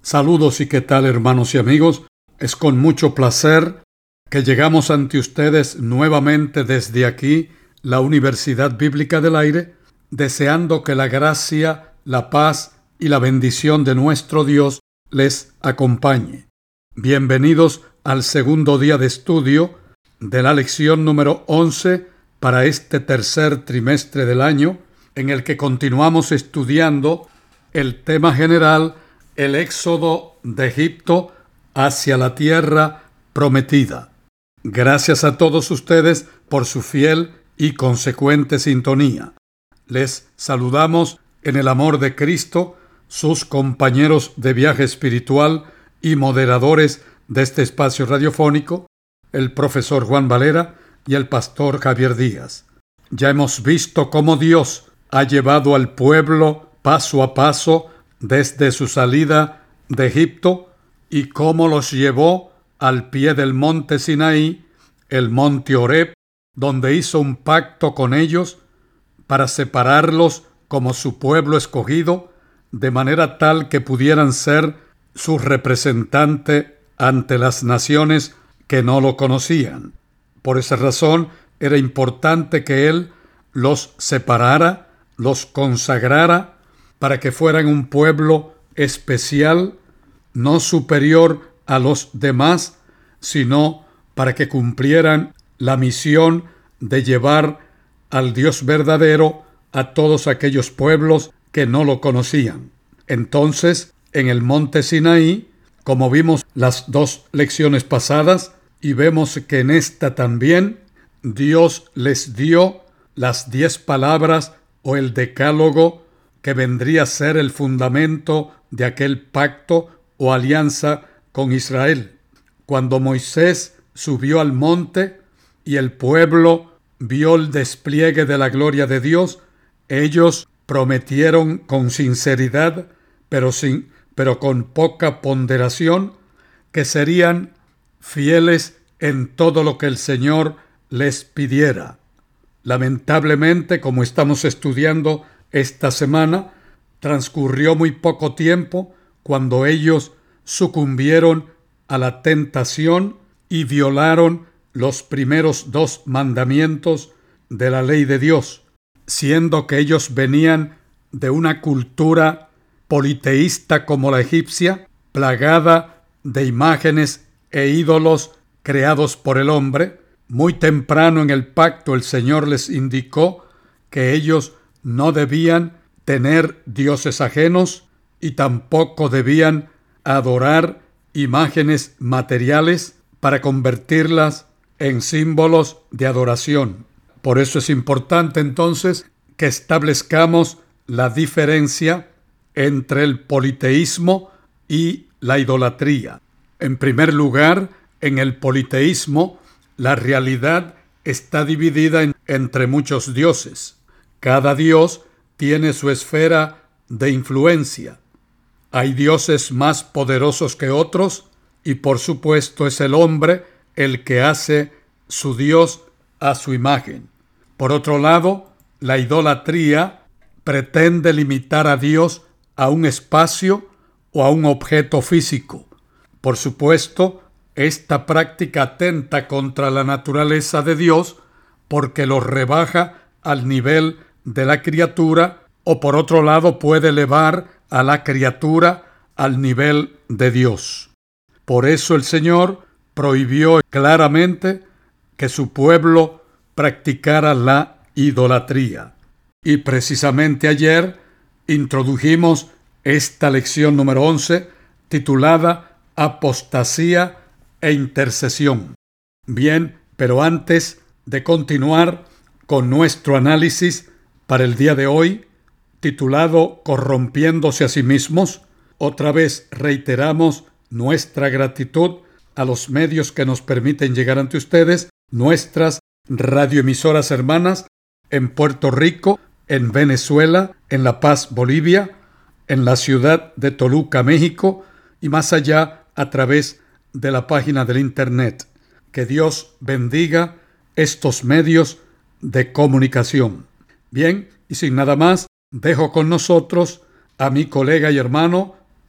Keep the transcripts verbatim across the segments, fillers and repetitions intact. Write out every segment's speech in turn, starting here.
Saludos y qué tal, hermanos y amigos. Es con mucho placer que llegamos ante ustedes nuevamente desde aquí, la Universidad Bíblica del Aire, deseando que la gracia, la paz y la bendición de nuestro Dios les acompañe. Bienvenidos al segundo día de estudio de la lección número once para este tercer trimestre del año, en el que continuamos estudiando el tema general, el éxodo de Egipto hacia la tierra prometida. Gracias a todos ustedes por su fiel y consecuente sintonía. Les saludamos en el amor de Cristo, sus compañeros de viaje espiritual y moderadores de este espacio radiofónico, el profesor Juan Valera y el pastor Javier Díaz. Ya hemos visto cómo Dios ha llevado al pueblo paso a paso desde su salida de Egipto y cómo los llevó al pie del monte Sinaí, el monte Horeb, donde hizo un pacto con ellos para separarlos como su pueblo escogido, de manera tal que pudieran ser su representante ante las naciones que no lo conocían. Por esa razón era importante que Él los separara, los consagrara, para que fueran un pueblo especial, no superior a los demás, sino para que cumplieran la misión de llevar al Dios verdadero a todos aquellos pueblos que no lo conocían. Entonces, en el monte Sinaí, como vimos las dos lecciones pasadas, y vemos que en esta también, Dios les dio las diez palabras o el decálogo que vendría a ser el fundamento de aquel pacto o alianza con Israel. Cuando Moisés subió al monte y el pueblo vio el despliegue de la gloria de Dios, ellos prometieron con sinceridad, pero, sin, pero con poca ponderación, que serían fieles en todo lo que el Señor les pidiera. Lamentablemente, como estamos estudiando esta semana, transcurrió muy poco tiempo cuando ellos sucumbieron a la tentación y violaron los primeros dos mandamientos de la ley de Dios, siendo que ellos venían de una cultura politeísta como la egipcia, plagada de imágenes e ídolos creados por el hombre. Muy temprano en el pacto el Señor les indicó que ellos no debían tener dioses ajenos y tampoco debían adorar imágenes materiales para convertirlas en símbolos de adoración. Por eso es importante entonces que establezcamos la diferencia entre el politeísmo y la idolatría. En primer lugar, en el politeísmo, la realidad está dividida en, entre muchos dioses. Cada dios tiene su esfera de influencia. Hay dioses más poderosos que otros y por supuesto es el hombre el que hace su dios a su imagen. Por otro lado, la idolatría pretende limitar a Dios a un espacio o a un objeto físico. Por supuesto, esta práctica atenta contra la naturaleza de Dios porque lo rebaja al nivel de la criatura, o por otro lado puede elevar a la criatura al nivel de Dios. Por eso el Señor prohibió claramente que su pueblo practicara la idolatría. Y precisamente ayer introdujimos esta lección número once titulada Apostasía e intercesión. Bien, pero antes de continuar con nuestro análisis para el día de hoy, titulado Corrompiéndose a sí mismos, otra vez reiteramos nuestra gratitud a los medios que nos permiten llegar ante ustedes, nuestras radioemisoras hermanas en Puerto Rico, en Venezuela, en La Paz, Bolivia, en la ciudad de Toluca, México, y más allá a través de la página del Internet. Que Dios bendiga estos medios de comunicación. Bien, y sin nada más, dejo con nosotros a mi colega y hermano,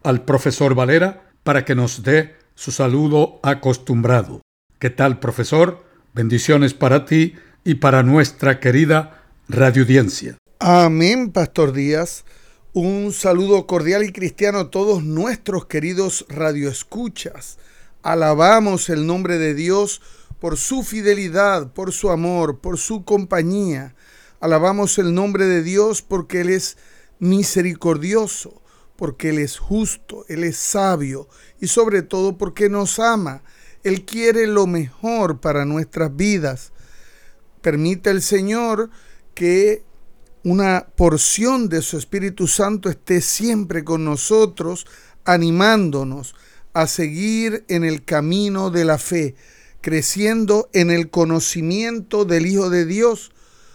al profesor Valera para que nos dé su saludo acostumbrado. ¿Qué tal, profesor? Bendiciones para ti y para nuestra querida radioaudiencia. Amén, Pastor Díaz. Un saludo cordial y cristiano a todos nuestros queridos radioescuchas. Alabamos el nombre de Dios por su fidelidad, por su amor, por su compañía. Alabamos el nombre de Dios porque Él es misericordioso, porque Él es justo, Él es sabio y sobre todo porque nos ama. Él quiere lo mejor para nuestras vidas. Permite el Señor que una porción de su Espíritu Santo esté siempre con nosotros, animándonos a seguir en el camino de la fe, creciendo en el conocimiento del Hijo de Dios,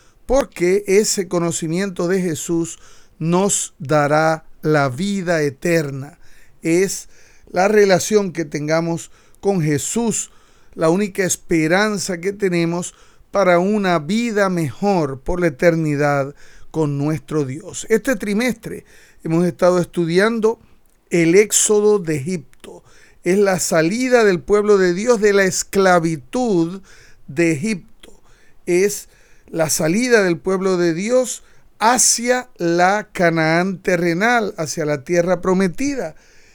porque ese conocimiento de Jesús nos dará la vida eterna. Es la relación que tengamos con Jesús, la única esperanza que tenemos para una vida mejor por la eternidad con nuestro Dios. Este trimestre hemos estado estudiando el éxodo de Egipto. Es la salida del pueblo de Dios de la esclavitud de Egipto. Es la salida del pueblo de Dios hacia la Canaán terrenal, hacia la tierra prometida.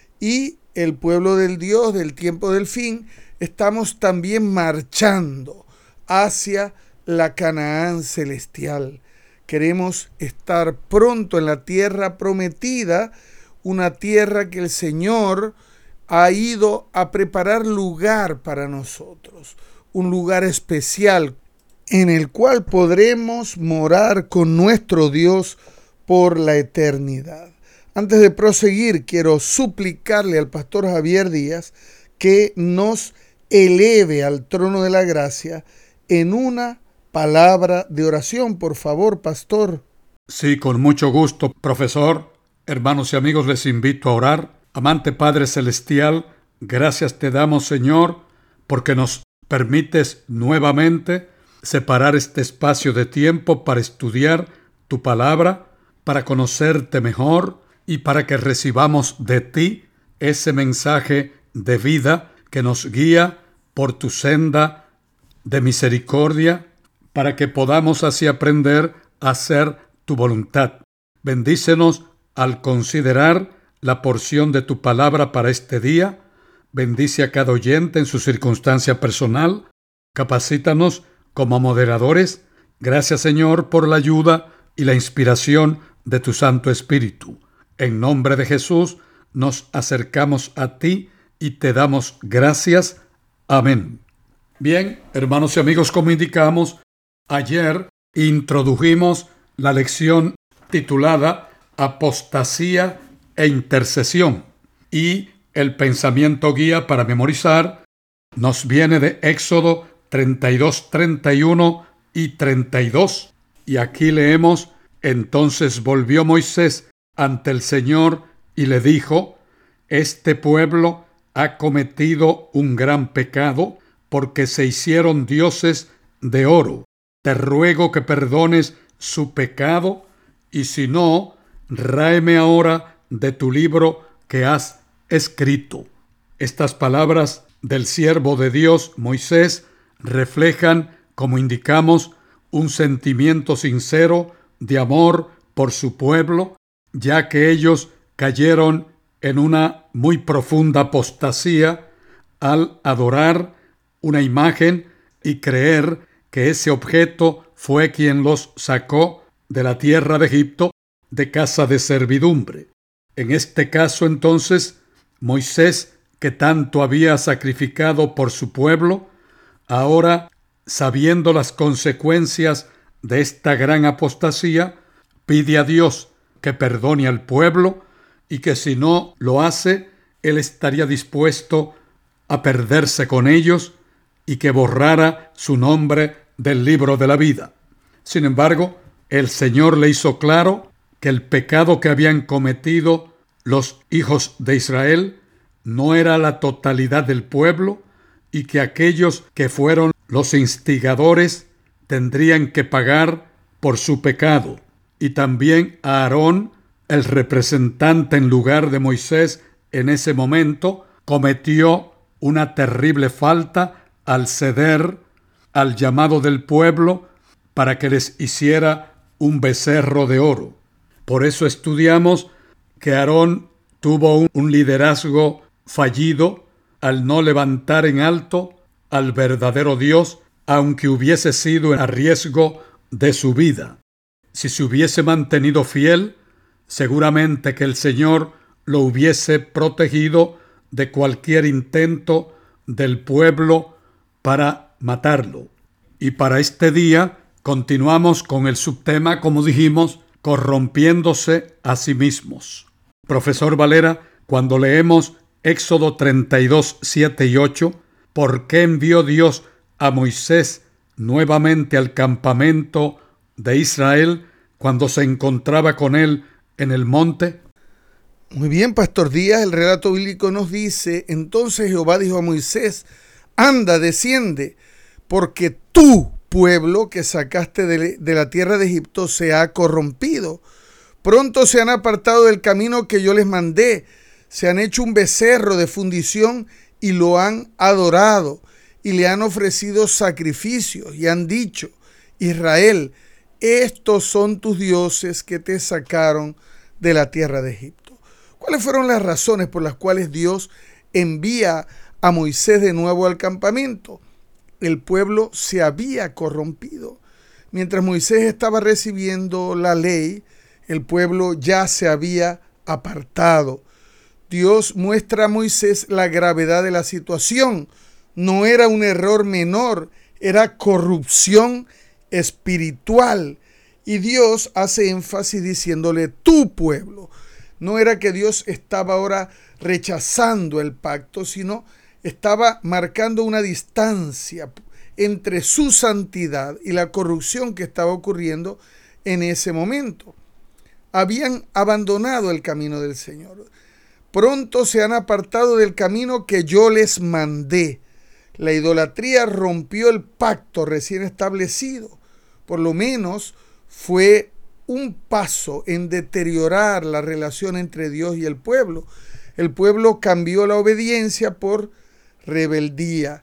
Y el pueblo del Dios del tiempo del fin, estamos también marchando hacia la Canaán celestial. Queremos estar pronto en la tierra prometida, una tierra que el Señor ha ido a preparar lugar para nosotros, un lugar especial en el cual podremos morar con nuestro Dios por la eternidad. Antes de proseguir, quiero suplicarle al pastor Javier Díaz que nos eleve al trono de la gracia en una palabra de oración. Por favor, pastor. Sí, con mucho gusto, profesor. Hermanos y amigos, les invito a orar. Amante Padre Celestial, gracias te damos, Señor, porque nos permites nuevamente separar este espacio de tiempo para estudiar tu palabra, para conocerte mejor y para que recibamos de ti ese mensaje de vida que nos guía por tu senda de misericordia, para que podamos así aprender a hacer tu voluntad. Bendícenos al considerar la porción de tu palabra para este día. Bendice a cada oyente en su circunstancia personal. Capacítanos como moderadores. Gracias, Señor, por la ayuda y la inspiración de tu Santo Espíritu. En nombre de Jesús nos acercamos a ti y te damos gracias. Amén. Bien, hermanos y amigos, como indicamos, ayer introdujimos la lección titulada Apostasía e Intercesión, y el pensamiento guía para memorizar nos viene de Éxodo treinta y dos, treinta y uno y treinta y dos, y aquí leemos: entonces volvió Moisés ante el Señor y le dijo: este pueblo ha cometido un gran pecado porque se hicieron dioses de oro. Te ruego que perdones su pecado, y si no, ráeme ahora de tu libro que has escrito. Estas palabras del siervo de Dios, Moisés, reflejan, como indicamos, un sentimiento sincero de amor por su pueblo, ya que ellos cayeron en una muy profunda apostasía al adorar una imagen y creer que ese objeto fue quien los sacó de la tierra de Egipto, de casa de servidumbre. En este caso, entonces, Moisés, que tanto había sacrificado por su pueblo, ahora, sabiendo las consecuencias de esta gran apostasía, pide a Dios que perdone al pueblo y que si no lo hace, él estaría dispuesto a perderse con ellos y que borrara su nombre del libro de la vida. Sin embargo, el Señor le hizo claro que el pecado que habían cometido los hijos de Israel no era la totalidad del pueblo y que aquellos que fueron los instigadores tendrían que pagar por su pecado. Y también a Aarón, el representante en lugar de Moisés en ese momento cometió una terrible falta al ceder al llamado del pueblo para que les hiciera un becerro de oro. Por eso estudiamos que Aarón tuvo un, un liderazgo fallido al no levantar en alto al verdadero Dios, aunque hubiese sido a riesgo de su vida. Si se hubiese mantenido fiel, seguramente que el Señor lo hubiese protegido de cualquier intento del pueblo para matarlo. Y para este día continuamos con el subtema, como dijimos, corrompiéndose a sí mismos. Profesor Valera, cuando leemos Éxodo treinta y dos, siete y ocho, ¿por qué envió Dios a Moisés nuevamente al campamento de Israel cuando se encontraba con él en el monte? Muy bien, Pastor Díaz, el relato bíblico nos dice: entonces Jehová dijo a Moisés, anda, desciende, porque tú, pueblo que sacaste de, de la tierra de Egipto, se ha corrompido. Pronto se han apartado del camino que yo les mandé, se han hecho un becerro de fundición y lo han adorado, y le han ofrecido sacrificios, y han dicho: Israel, estos son tus dioses que te sacaron de la tierra de Egipto. ¿Cuáles fueron las razones por las cuales Dios envía a Moisés de nuevo al campamento? El pueblo se había corrompido. Mientras Moisés estaba recibiendo la ley, el pueblo ya se había apartado. Dios muestra a Moisés la gravedad de la situación. No era un error menor, era corrupción espiritual. Y Dios hace énfasis diciéndole: tu pueblo. No era que Dios estaba ahora rechazando el pacto, sino estaba marcando una distancia entre su santidad y la corrupción que estaba ocurriendo en ese momento. Habían abandonado el camino del Señor. Pronto se han apartado del camino que yo les mandé. La idolatría rompió el pacto recién establecido. Por lo menos fue un paso en deteriorar la relación entre Dios y el pueblo. El pueblo cambió la obediencia por rebeldía.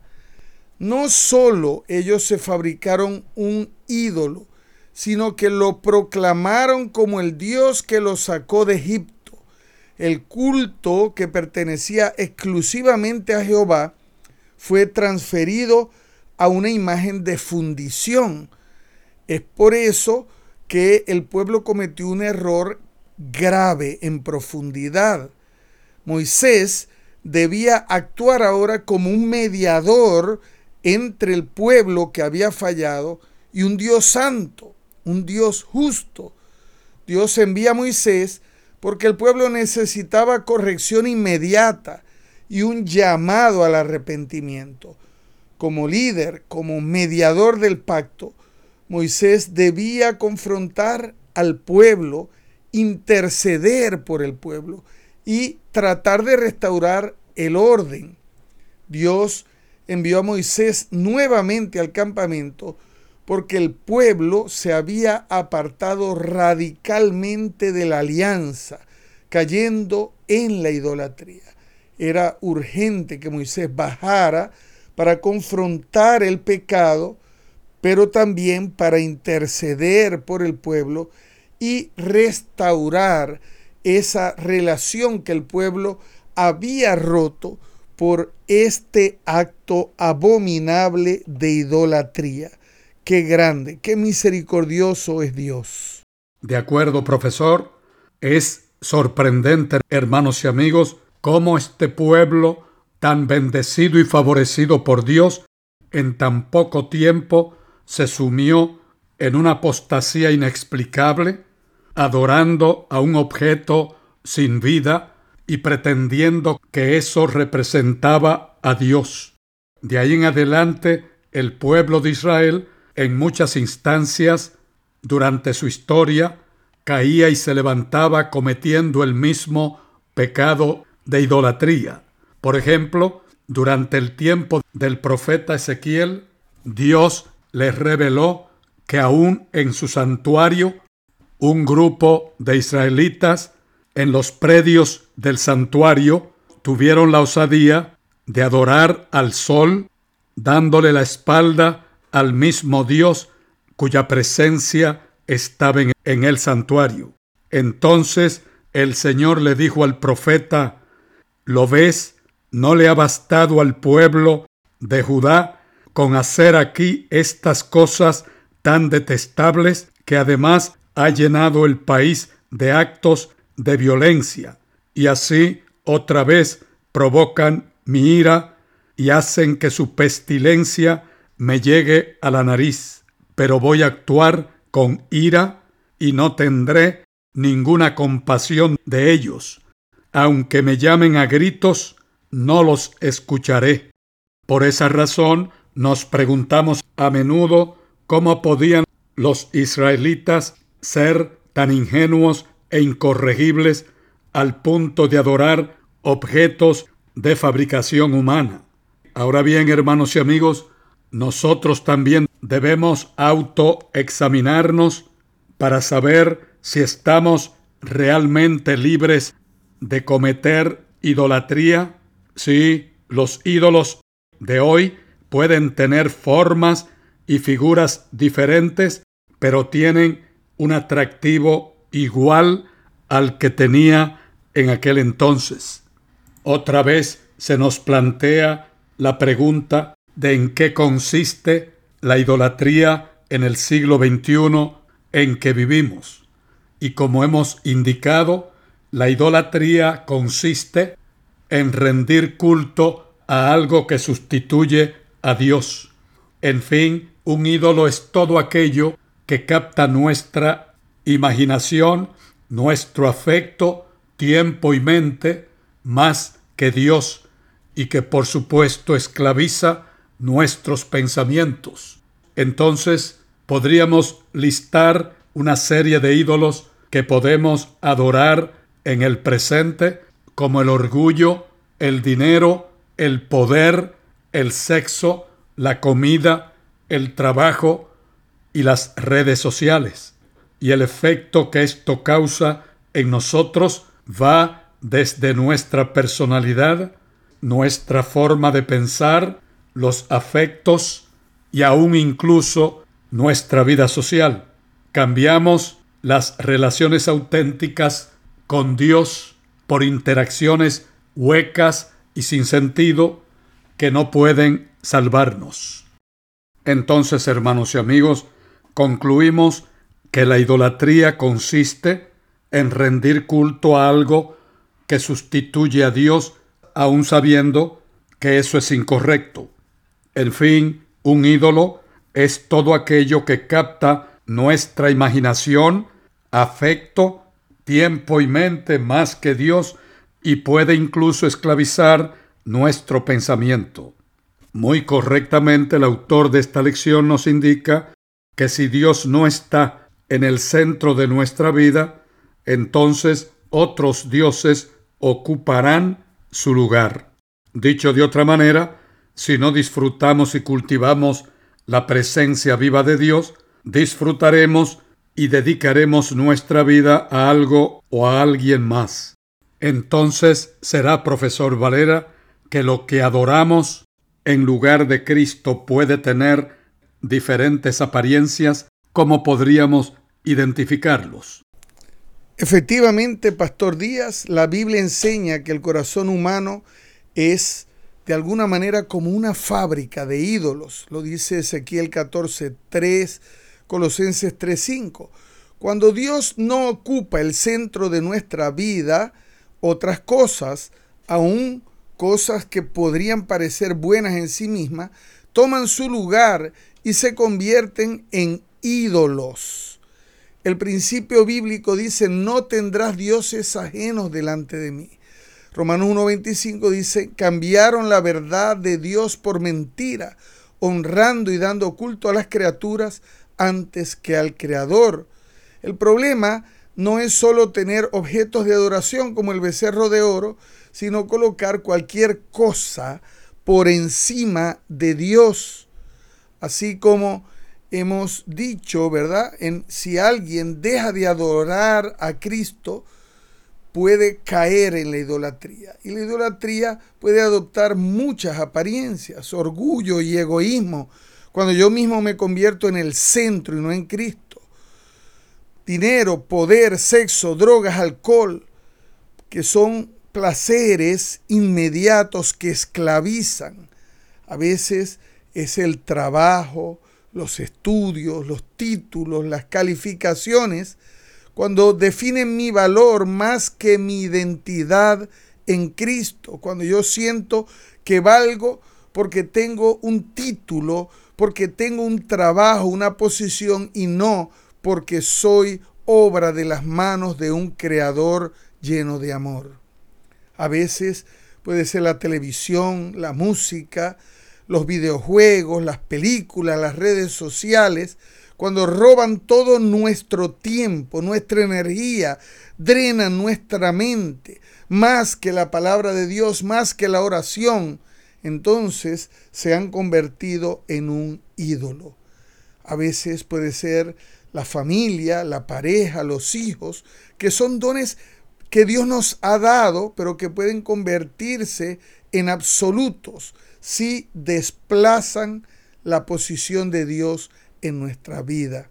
No solo ellos se fabricaron un ídolo, sino que lo proclamaron como el Dios que los sacó de Egipto. El culto que pertenecía exclusivamente a Jehová fue transferido a una imagen de fundición. Es por eso que el pueblo cometió un error grave en profundidad. Moisés debía actuar ahora como un mediador entre el pueblo que había fallado y un Dios santo, un Dios justo. Dios envía a Moisés porque el pueblo necesitaba corrección inmediata y un llamado al arrepentimiento. Como líder, como mediador del pacto, Moisés debía confrontar al pueblo, interceder por el pueblo y tratar de restaurar el orden. Dios envió a Moisés nuevamente al campamento porque el pueblo se había apartado radicalmente de la alianza, cayendo en la idolatría. Era urgente que Moisés bajara para confrontar el pecado, pero también para interceder por el pueblo y restaurar esa relación que el pueblo había roto por este acto abominable de idolatría. Qué grande, qué misericordioso es Dios. De acuerdo, profesor. Es sorprendente, hermanos y amigos, cómo este pueblo, tan bendecido y favorecido por Dios, en tan poco tiempo se sumió en una apostasía inexplicable, adorando a un objeto sin vida y pretendiendo que eso representaba a Dios. De ahí en adelante, el pueblo de Israel, en muchas instancias durante su historia, caía y se levantaba cometiendo el mismo pecado de idolatría. Por ejemplo, durante el tiempo del profeta Ezequiel, Dios les reveló que aún en su santuario, un grupo de israelitas en los predios del santuario tuvieron la osadía de adorar al sol, dándole la espalda al mismo Dios cuya presencia estaba en, en el santuario. Entonces el Señor le dijo al profeta: ¿lo ves? ¿No le ha bastado al pueblo de Judá con hacer aquí estas cosas tan detestables, que además ha llenado el país de actos de violencia? Y así otra vez provocan mi ira y hacen que su pestilencia me llegue a la nariz. Pero voy a actuar con ira y no tendré ninguna compasión de ellos. Aunque me llamen a gritos, no los escucharé. Por esa razón nos preguntamos a menudo cómo podían los israelitas ser tan ingenuos e incorregibles al punto de adorar objetos de fabricación humana. Ahora bien, hermanos y amigos, nosotros también debemos autoexaminarnos para saber si estamos realmente libres de cometer idolatría. Sí, los ídolos de hoy pueden tener formas y figuras diferentes, pero tienen un atractivo igual al que tenía en aquel entonces. Otra vez se nos plantea la pregunta de en qué consiste la idolatría en el siglo veintiuno en que vivimos. Y como hemos indicado, la idolatría consiste en rendir culto a algo que sustituye a Dios. En fin, un ídolo es todo aquello que capta nuestra imaginación, nuestro afecto, tiempo y mente, más que Dios, y que por supuesto esclaviza nuestros pensamientos. Entonces, podríamos listar una serie de ídolos que podemos adorar en el presente, como el orgullo, el dinero, el poder, el sexo, la comida, el trabajo y las redes sociales. Y el efecto que esto causa en nosotros va desde nuestra personalidad, nuestra forma de pensar, los afectos y aún incluso nuestra vida social. Cambiamos las relaciones auténticas con Dios por interacciones huecas y sin sentido que no pueden salvarnos. Entonces, hermanos y amigos, concluimos que la idolatría consiste en rendir culto a algo que sustituye a Dios, aun sabiendo que eso es incorrecto. En fin, un ídolo es todo aquello que capta nuestra imaginación, afecto, tiempo y mente más que Dios, y puede incluso esclavizar nuestro pensamiento. Muy correctamente, el autor de esta lección nos indica que si Dios no está en el centro de nuestra vida, entonces otros dioses ocuparán su lugar. Dicho de otra manera, si no disfrutamos y cultivamos la presencia viva de Dios, disfrutaremos y dedicaremos nuestra vida a algo o a alguien más. Entonces será, profesor Valera, que lo que adoramos en lugar de Cristo puede tener diferentes apariencias. ¿Cómo podríamos identificarlos? Efectivamente, Pastor Díaz, la Biblia enseña que el corazón humano es de alguna manera como una fábrica de ídolos. Lo dice Ezequiel catorce tres, Colosenses tres cinco. Cuando Dios no ocupa el centro de nuestra vida, otras cosas, aún cosas que podrían parecer buenas en sí mismas, toman su lugar y se convierten en ídolos. El principio bíblico dice: no tendrás dioses ajenos delante de mí. Romanos uno veinticinco dice: cambiaron la verdad de Dios por mentira, honrando y dando culto a las criaturas antes que al Creador. El problema no es solo tener objetos de adoración como el becerro de oro, sino colocar cualquier cosa por encima de Dios. Así como hemos dicho, ¿verdad? En, si alguien deja de adorar a Cristo, puede caer en la idolatría. Y la idolatría puede adoptar muchas apariencias, orgullo y egoísmo, cuando yo mismo me convierto en el centro y no en Cristo. Dinero, poder, sexo, drogas, alcohol, que son placeres inmediatos que esclavizan. A veces es el trabajo, los estudios, los títulos, las calificaciones, cuando definen mi valor más que mi identidad en Cristo, cuando yo siento que valgo porque tengo un título, porque tengo un trabajo, una posición y no porque soy obra de las manos de un creador lleno de amor. A veces puede ser la televisión, la música, los videojuegos, las películas, las redes sociales, cuando roban todo nuestro tiempo, nuestra energía, drenan nuestra mente, más que la palabra de Dios, más que la oración, entonces se han convertido en un ídolo. A veces puede ser la familia, la pareja, los hijos, que son dones que Dios nos ha dado, pero que pueden convertirse en absolutos si desplazan la posición de Dios en nuestra vida.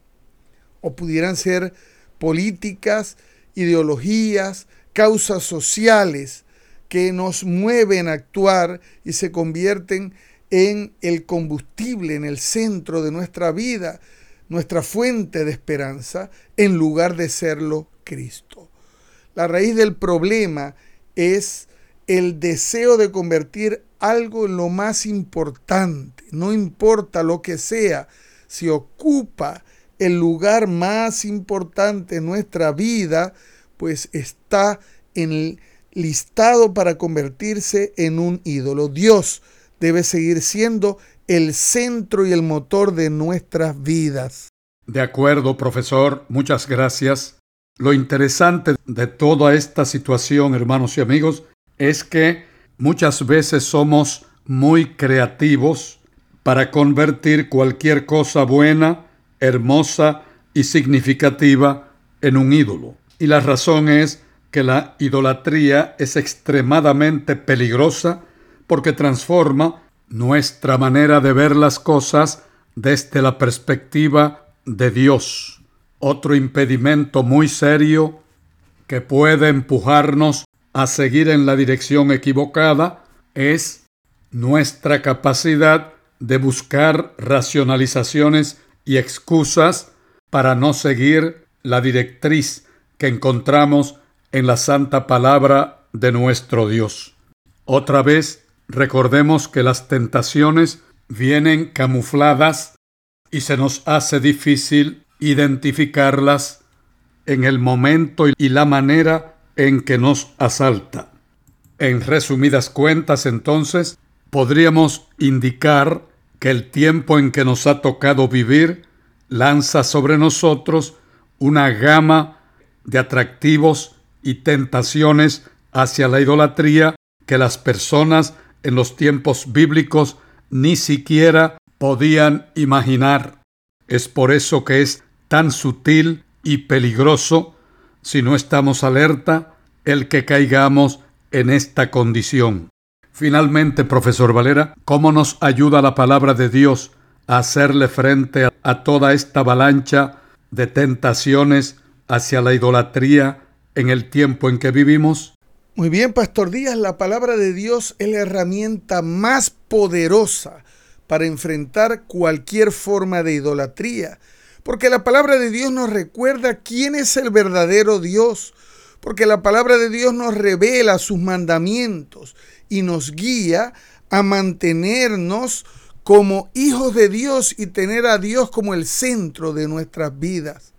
O pudieran ser políticas, ideologías, causas sociales que nos mueven a actuar y se convierten en el combustible, en el centro de nuestra vida, nuestra fuente de esperanza, en lugar de serlo Cristo. La raíz del problema es el deseo de convertir algo en lo más importante. No importa lo que sea, si ocupa el lugar más importante en nuestra vida, pues está en el listado para convertirse en un ídolo. Dios debe seguir siendo el centro y el motor de nuestras vidas. De acuerdo, profesor, muchas gracias. Lo interesante de toda esta situación, hermanos y amigos, es que muchas veces somos muy creativos para convertir cualquier cosa buena, hermosa y significativa en un ídolo. Y la razón es que la idolatría es extremadamente peligrosa porque transforma nuestra manera de ver las cosas desde la perspectiva de Dios. Otro impedimento muy serio que puede empujarnos a seguir en la dirección equivocada es nuestra capacidad de buscar racionalizaciones y excusas para no seguir la directriz que encontramos en la santa palabra de nuestro Dios. Otra vez, recordemos que las tentaciones vienen camufladas y se nos hace difícil identificarlas en el momento y la manera en que nos asalta. En resumidas cuentas, entonces, podríamos indicar que el tiempo en que nos ha tocado vivir lanza sobre nosotros una gama de atractivos y tentaciones hacia la idolatría que las personas en los tiempos bíblicos ni siquiera podían imaginar. Es por eso que es tan sutil y peligroso, si no estamos alerta, el que caigamos en esta condición. Finalmente, profesor Valera, ¿cómo nos ayuda la palabra de Dios a hacerle frente a, a toda esta avalancha de tentaciones hacia la idolatría en el tiempo en que vivimos? Muy bien, Pastor Díaz, la palabra de Dios es la herramienta más poderosa para enfrentar cualquier forma de idolatría, porque la palabra de Dios nos recuerda quién es el verdadero Dios, porque la palabra de Dios nos revela sus mandamientos y nos guía a mantenernos como hijos de Dios y tener a Dios como el centro de nuestras vidas.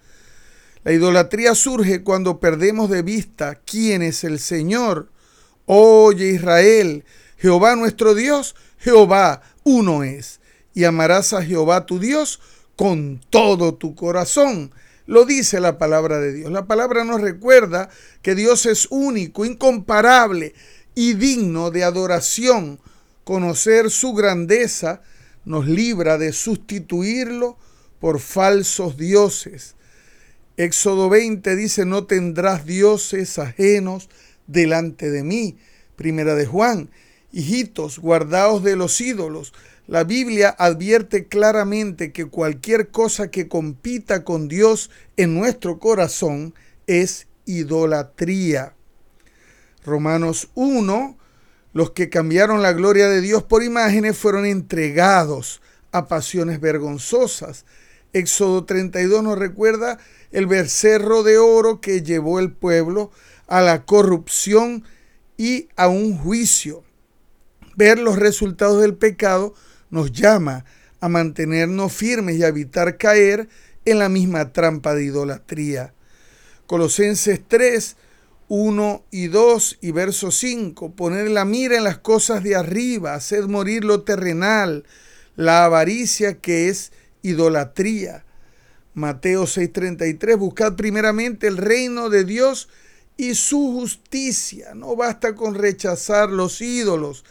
La idolatría surge cuando perdemos de vista quién es el Señor. Oye Israel, Jehová nuestro Dios, Jehová uno es, y amarás a Jehová tu Dios con todo tu corazón. Lo dice la palabra de Dios. La palabra nos recuerda que Dios es único, incomparable y digno de adoración. Conocer su grandeza nos libra de sustituirlo por falsos dioses. Éxodo veinte dice, no tendrás dioses ajenos delante de mí. Primera de Juan, hijitos, guardaos de los ídolos. La Biblia advierte claramente que cualquier cosa que compita con Dios en nuestro corazón es idolatría. Romanos uno, los que cambiaron la gloria de Dios por imágenes fueron entregados a pasiones vergonzosas. Éxodo treinta y dos nos recuerda el becerro de oro que llevó el pueblo a la corrupción y a un juicio. Ver los resultados del pecado nos llama a mantenernos firmes y a evitar caer en la misma trampa de idolatría. Colosenses tres, uno y dos y verso cinco, poner la mira en las cosas de arriba, haced morir lo terrenal, la avaricia que es idolatría. Mateo seis treinta y tres, buscad primeramente el reino de Dios y su justicia. No basta con rechazar los ídolos,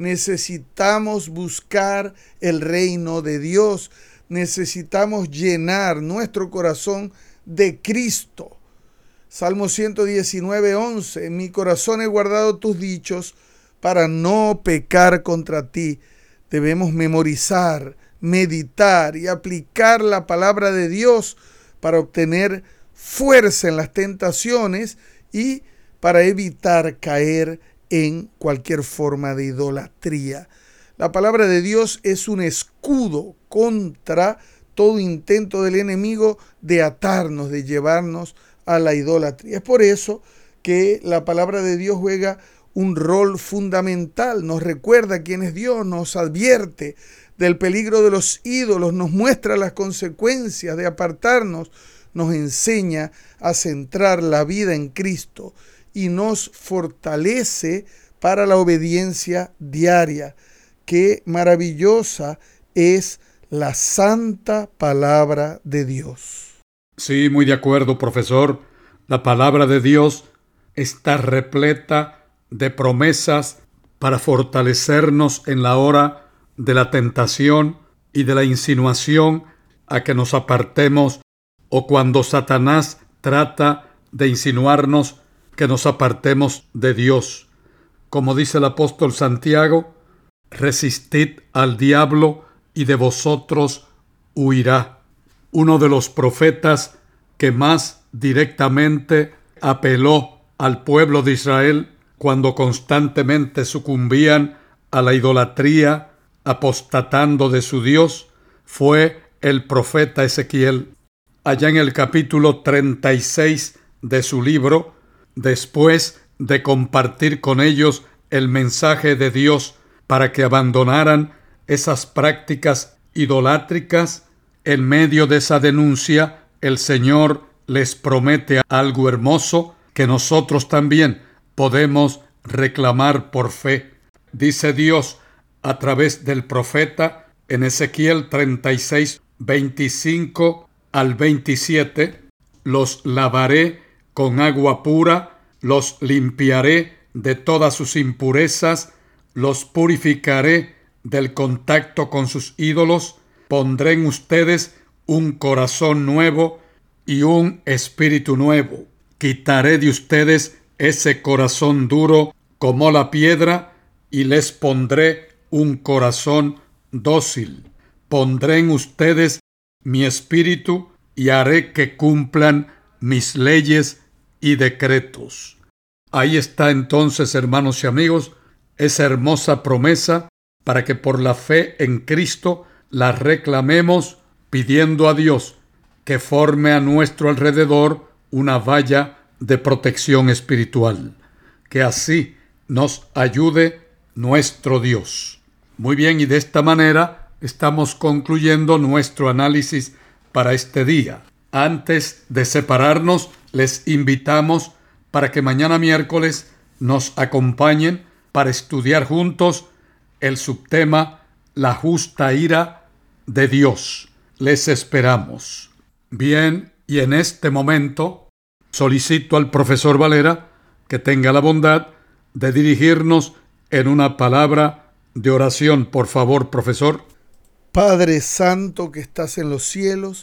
necesitamos buscar el reino de Dios, necesitamos llenar nuestro corazón de Cristo. Salmo ciento diecinueve, once, en mi corazón he guardado tus dichos para no pecar contra ti. Debemos memorizar, meditar y aplicar la palabra de Dios para obtener fuerza en las tentaciones y para evitar caer en cualquier forma de idolatría. La palabra de Dios es un escudo contra todo intento del enemigo de atarnos, de llevarnos a la idolatría. Es por eso que la palabra de Dios juega un rol fundamental, nos recuerda quién es Dios, nos advierte del peligro de los ídolos, nos muestra las consecuencias de apartarnos, nos enseña a centrar la vida en Cristo y nos fortalece para la obediencia diaria. Qué maravillosa es la santa palabra de Dios. Sí, muy de acuerdo, profesor. La palabra de Dios está repleta de promesas para fortalecernos en la hora de la tentación y de la insinuación a que nos apartemos, o cuando Satanás trata de insinuarnos que nos apartemos de Dios. Como dice el apóstol Santiago, resistid al diablo y de vosotros huirá. Uno de los profetas que más directamente apeló al pueblo de Israel cuando constantemente sucumbían a la idolatría, apostatando de su Dios, fue el profeta Ezequiel. Allá en el capítulo treinta y seis de su libro, después de compartir con ellos el mensaje de Dios para que abandonaran esas prácticas idolátricas, en medio de esa denuncia, el Señor les promete algo hermoso que nosotros también podemos reclamar por fe. Dice Dios a través del profeta en Ezequiel treinta y seis, veinticinco al veintisiete, los lavaré con agua pura, los limpiaré de todas sus impurezas, los purificaré del contacto con sus ídolos, pondré en ustedes un corazón nuevo y un espíritu nuevo. Quitaré de ustedes ese corazón duro como la piedra y les pondré un corazón dócil. Pondré en ustedes mi espíritu y haré que cumplan mis leyes y decretos. Ahí está entonces, hermanos y amigos, esa hermosa promesa para que por la fe en Cristo la reclamemos, pidiendo a Dios que forme a nuestro alrededor una valla de protección espiritual. Que así nos ayude nuestro Dios. Muy bien, y de esta manera estamos concluyendo nuestro análisis para este día. Antes de separarnos, les invitamos para que mañana miércoles nos acompañen para estudiar juntos el subtema La justa ira de Dios. Les esperamos. Bien, y en este momento solicito al profesor Valera que tenga la bondad de dirigirnos en una palabra de oración. Por favor, profesor. Padre Santo que estás en los cielos,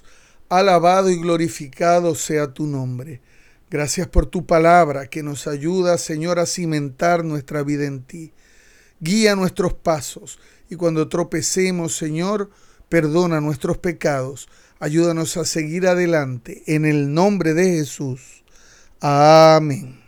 Alabado y glorificado sea tu nombre. Gracias por tu palabra que nos ayuda, Señor, a cimentar nuestra vida en ti. Guía nuestros pasos y cuando tropecemos, Señor, perdona nuestros pecados. Ayúdanos a seguir adelante en el nombre de Jesús. Amén.